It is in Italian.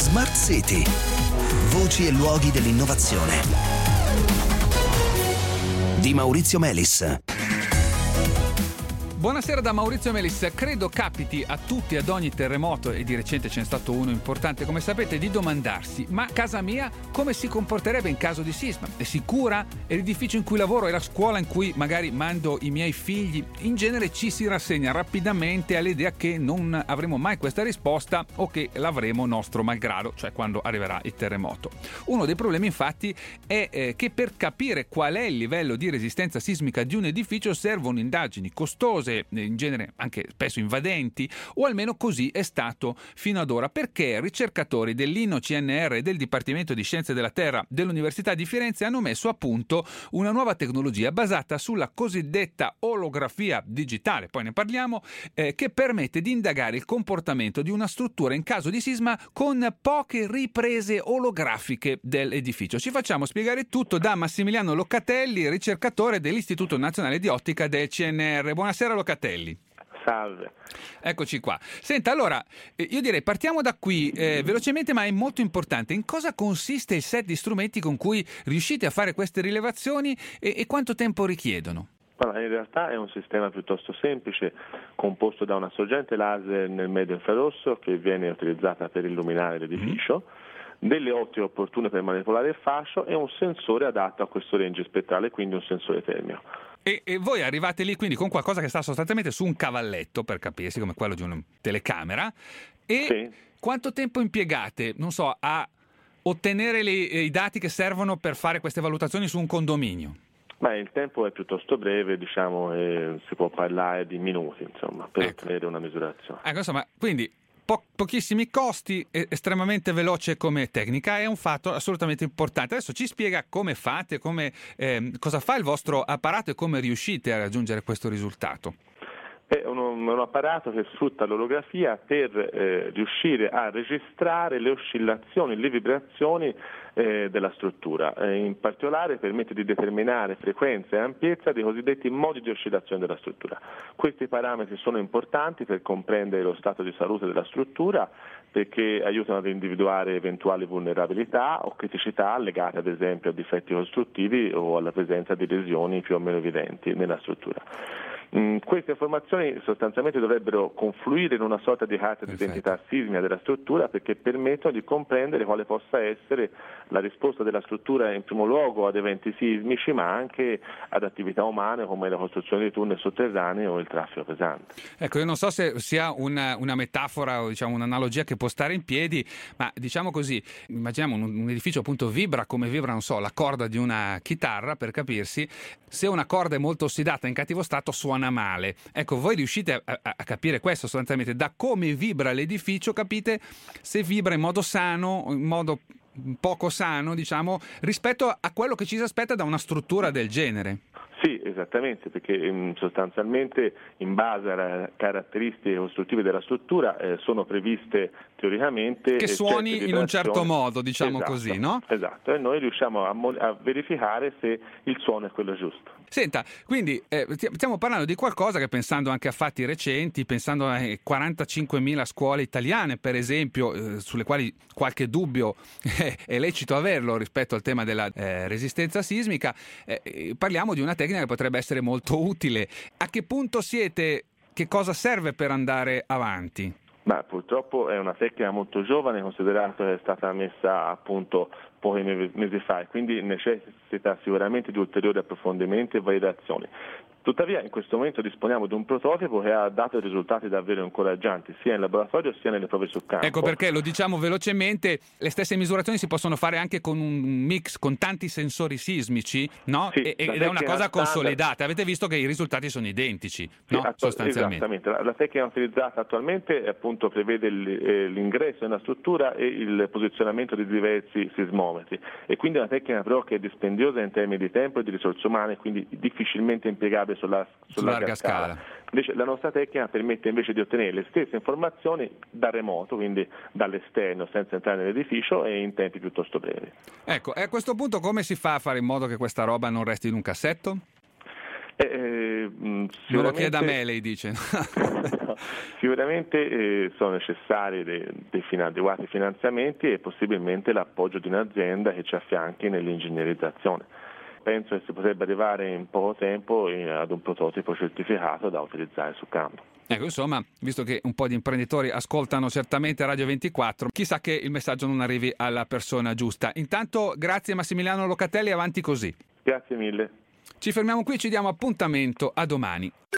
Smart City. Voci e luoghi dell'innovazione. Di Maurizio Melis. Buonasera da Maurizio Melis. Credo capiti a tutti ad ogni terremoto, e di recente ce n'è stato uno importante come sapete, di domandarsi: ma casa mia come si comporterebbe in caso di sisma? È sicura? È l'edificio in cui lavoro? È la scuola in cui magari mando i miei figli? In genere ci si rassegna rapidamente all'idea che non avremo mai questa risposta o che l'avremo nostro malgrado, cioè quando arriverà il terremoto. Uno dei problemi infatti è che per capire qual è il livello di resistenza sismica di un edificio servono indagini costose, in genere anche spesso invadenti, o almeno così è stato fino ad ora, perché ricercatori dell'INNO-CNR e del Dipartimento di Scienze della Terra dell'Università di Firenze hanno messo a punto una nuova tecnologia basata sulla cosiddetta olografia digitale, poi ne parliamo, che permette di indagare il comportamento di una struttura in caso di sisma con poche riprese olografiche dell'edificio. Ci facciamo spiegare tutto da Massimiliano Locatelli, ricercatore dell'Istituto Nazionale di Ottica del CNR. Buonasera Locatelli. Salve. Eccoci qua. Senta, allora, io direi partiamo da qui, velocemente, ma è molto importante. In cosa consiste il set di strumenti con cui riuscite a fare queste rilevazioni e quanto tempo richiedono? Allora, in realtà è un sistema piuttosto semplice, composto da una sorgente laser nel medio infrarosso che viene utilizzata per illuminare l'edificio, delle ottiche opportune per manipolare il fascio e un sensore adatto a questo range spettrale, quindi un sensore termico. E voi arrivate lì quindi con qualcosa che sta sostanzialmente su un cavalletto, per capirsi, come quello di una telecamera, e Sì. Quanto tempo impiegate, non so, a ottenere i dati che servono per fare queste valutazioni su un condominio? Ma il tempo è piuttosto breve, diciamo, e si può parlare di minuti, insomma, per ottenere una misurazione. Ecco, insomma, quindi pochissimi costi, estremamente veloce come tecnica, è un fatto assolutamente importante. Adesso ci spiega come fate, cosa fa il vostro apparato e come riuscite a raggiungere questo risultato. È un apparato che sfrutta l'olografia per riuscire a registrare le oscillazioni, le vibrazioni della struttura. In particolare permette di determinare frequenza e ampiezza dei cosiddetti modi di oscillazione della struttura. Questi parametri sono importanti per comprendere lo stato di salute della struttura, perché aiutano ad individuare eventuali vulnerabilità o criticità legate ad esempio a difetti costruttivi o alla presenza di lesioni più o meno evidenti nella struttura. Queste informazioni sostanzialmente dovrebbero confluire in una sorta di carta di identità sismica della struttura, perché permettono di comprendere quale possa essere la risposta della struttura in primo luogo ad eventi sismici, ma anche ad attività umane come la costruzione di tunnel sotterranei o il traffico pesante. Ecco, io non so se sia una metafora o diciamo un'analogia che può stare in piedi, ma diciamo così, immaginiamo un edificio appunto vibra come vibra, non so, la corda di una chitarra, per capirsi. Se una corda è molto ossidata, in cattivo stato, suona male. Ecco, voi riuscite a capire questo sostanzialmente da come vibra l'edificio, capite se vibra in modo sano o in modo poco sano, diciamo, rispetto a quello che ci si aspetta da una struttura del genere. Sì, esattamente, perché sostanzialmente in base alle caratteristiche costruttive della struttura sono previste teoricamente che suoni in un certo modo, diciamo, esatto, così, no? Esatto, e noi riusciamo a verificare se il suono è quello giusto. Senta, quindi stiamo parlando di qualcosa che, pensando anche a fatti recenti, pensando a 45.000 scuole italiane, per esempio, sulle quali qualche dubbio è lecito averlo rispetto al tema della resistenza sismica, parliamo di una tecnica che potrebbe essere molto utile. A che punto siete? Che cosa serve per andare avanti? Ma purtroppo è una tecnica molto giovane, considerato che è stata messa a punto pochi mesi fa, e quindi necessita sicuramente di ulteriori approfondimenti e validazioni. Tuttavia in questo momento disponiamo di un prototipo che ha dato risultati davvero incoraggianti sia in laboratorio sia nelle prove sul campo. Ecco perché, lo diciamo velocemente, le stesse misurazioni si possono fare anche con un mix con tanti sensori sismici, no? Sì, ed è una cosa consolidata. Avete visto che i risultati sono identici, no? Sì, sostanzialmente. Esattamente. La tecnica utilizzata attualmente appunto prevede l'ingresso nella struttura e il posizionamento di diversi sismometri, e quindi è una tecnica però che è dispendiosa in termini di tempo e di risorse umane, quindi difficilmente impiegabile su larga scala. Invece la nostra tecnica permette invece di ottenere le stesse informazioni da remoto, quindi dall'esterno, senza entrare nell'edificio, e in tempi piuttosto brevi. Ecco, e a questo punto come si fa a fare in modo che questa roba non resti in un cassetto? Non lo chieda a me, lei dice. No, sicuramente sono necessari adeguati finanziamenti e possibilmente l'appoggio di un'azienda che ci affianchi nell'ingegnerizzazione. Penso che si potrebbe arrivare in poco tempo ad un prototipo certificato da utilizzare sul campo. Ecco, insomma, visto che un po' di imprenditori ascoltano certamente Radio 24, chissà che il messaggio non arrivi alla persona giusta. Intanto, grazie Massimiliano Locatelli, avanti così. Grazie mille. Ci fermiamo qui, ci diamo appuntamento a domani.